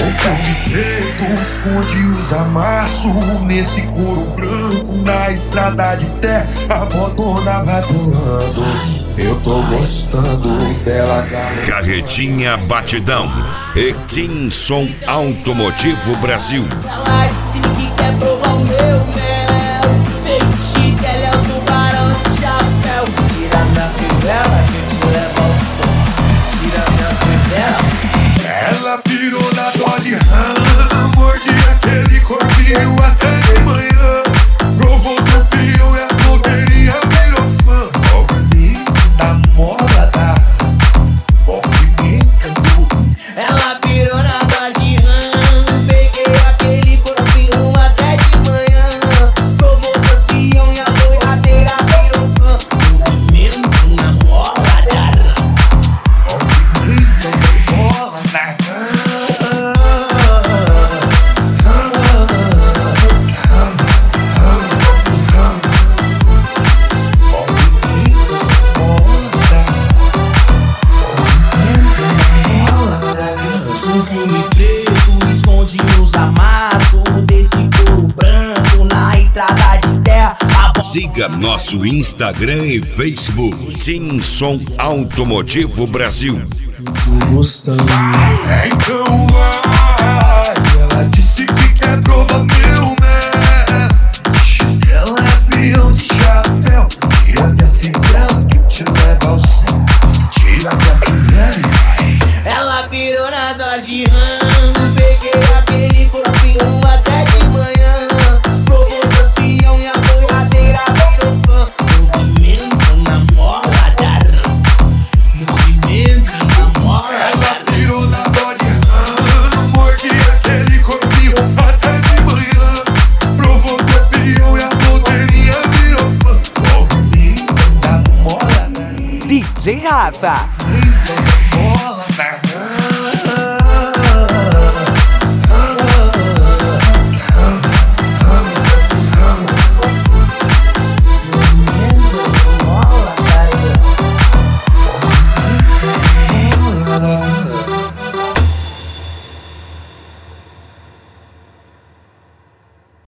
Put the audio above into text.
Uniforme preto esconde os amassos. Nesse couro branco na estrada de terra, a botona vai pulando. Eu tô gostando dela, Carretinha Batidão e Tinson Automotivo Brasil. Ela disse que quer provar o meu mel. Feitiço, ela é o tubarão de chapéu. Tira minha fivela que eu te levo ao céu. Tira minha fivela. Ela pirou na Dodge Ram, morde aquele corpinho até de manhã. Provou do pião e a poderia virou fã. Movimento da moda, movimento. Ela pirou na Dodge Ram. Peguei aquele corpinho até de manhã. Provou do pião e a boiadeira virou fã. Movimento na moda da Ram. Movimento da bola na Ram. Uniforme preto esconde os amassos. Desse couro branco na estrada de terra. Siga nosso Instagram e Facebook, Tinson Automotivo Brasil. Tô gostando. Então vai. Ela disse que quer provar meu mel. Ela é peão de chapéu. Tira minha fivela que eu te levo ao céu. Tira minha fivela e vai. Ela pirou na Dodge Ram. Peguei aquele corpinho até de manhã. Provou do pião e a boiadeira virou fã. Movimento na mola da Ram. Movimento na mola da Ela Ram. pirou na Dodge Ram, morde aquele corpinho até de manhã. Provou do pião e a poderia virou fã. Movimento da moda, DJ Rafa. movimento da bola.